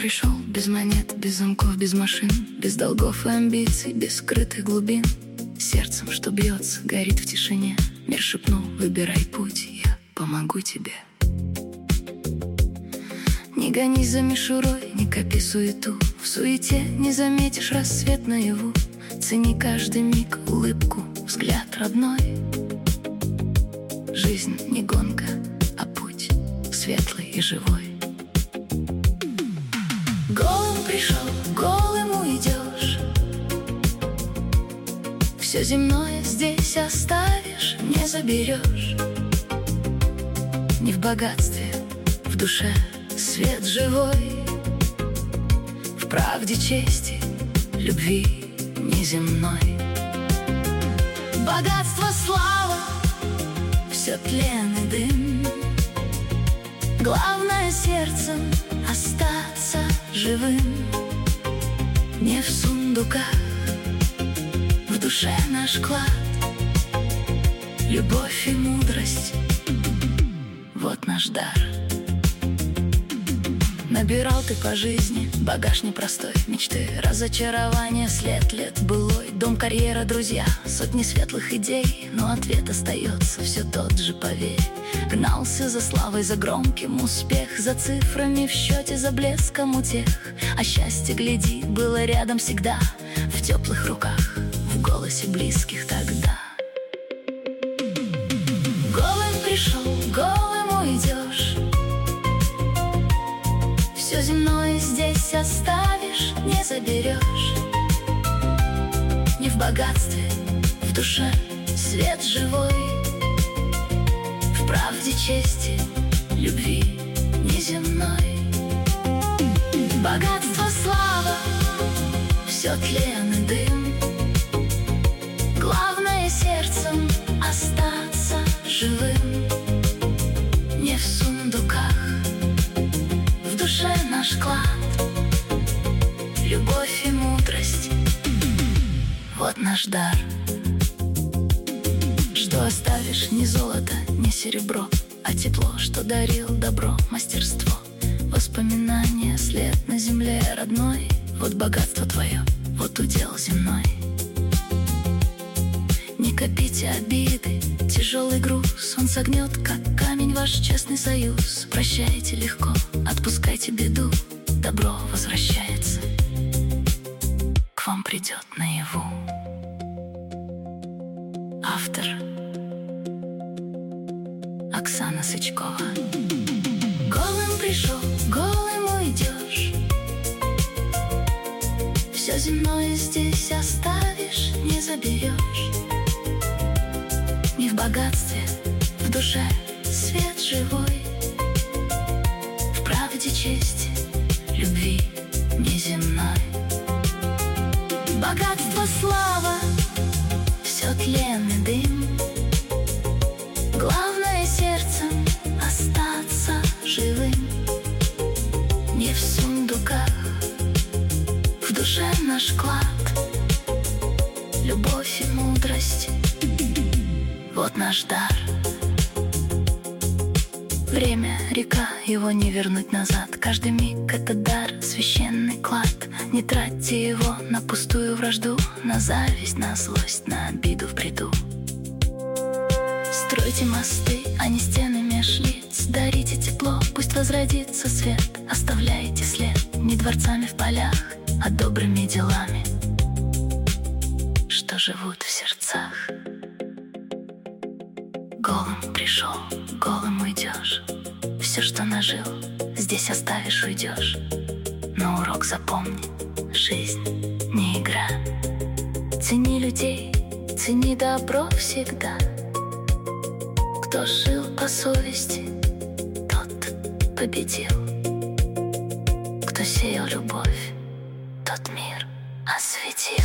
пришел без монет, без замков, без машин, без долгов и амбиций, без скрытых глубин. Сердцем, что бьется, горит в тишине. Мир шепнул: выбирай путь, я помогу тебе. Не гонись за мишурой, не копи суету. В суете не заметишь рассвет наяву. Цени каждый миг, улыбку, взгляд родной. Жизнь не гонка, а путь светлый и живой. Голым пришел, голым уйдешь. Все земное здесь оставишь, не заберешь. Не в богатстве, в душе свет живой, в правде, чести, любви неземной. Богатство, слава, все тлен и дым. Главное сердцем остаться живым. Не в сундуках, в душе наш клад. Любовь и мудрость — вот наш дар. Набирал ты по жизни багаж непростой. Мечты, разочарования, след лет былой. Дом, карьера, друзья, сотни светлых идей. Но ответ остается все тот же, поверь. Гнался за славой, за громким успех, за цифрами в счете, за блеском утех. А счастье, гляди, было рядом всегда, в теплых руках, в голосе близких тогда. Голым пришел, голым уйдешь. Все земное здесь оставишь, не заберешь. Не в богатстве, в душе свет живой, в правде, чести, любви неземной. Богатство, слава, все тлен и дым. Главное сердцем остаться живым. Не в сундуках, в душе наш клад. Любовь и мудрость — вот наш дар. Что оставишь, не золото, не серебро, а тепло, что дарил добро, мастерство. Воспоминания, след на земле родной. Вот богатство твое, вот удел земной. Не копите обиды, тяжелый груз. Он согнет, как камень, ваш честный союз. Прощайте легко, отпускайте беду. Добро возвращается, к вам придет наяву. Автор Оксана Сычкова. Голым пришел, голым уйдешь. Все земное здесь оставишь, не заберешь. Не в богатстве, в душе свет живой, в правде, чести, любви неземной. Богатство, слава, все тлен и дым. Главное сердцем остаться живым. Не в сундуках, в душе наш клад. Любовь и мудрость — вот наш дар. Время — река, его не вернуть назад. Каждый миг — это дар, священный клад. Не тратьте его на пустую вражду, на зависть, на злость, на обиду в бреду. Стройте мосты, а не стены меж лиц. Дарите тепло, пусть возродится свет. Оставляйте след не дворцами в полях, а добрыми делами, что живут в сердцах. Голым пришел, голым уйдешь. Все, что нажил, здесь оставишь, уйдешь. Но урок запомни: жизнь не игра. Цени людей, цени добро всегда. Кто жил по совести, тот победил. Кто сеял любовь, тот мир осветил.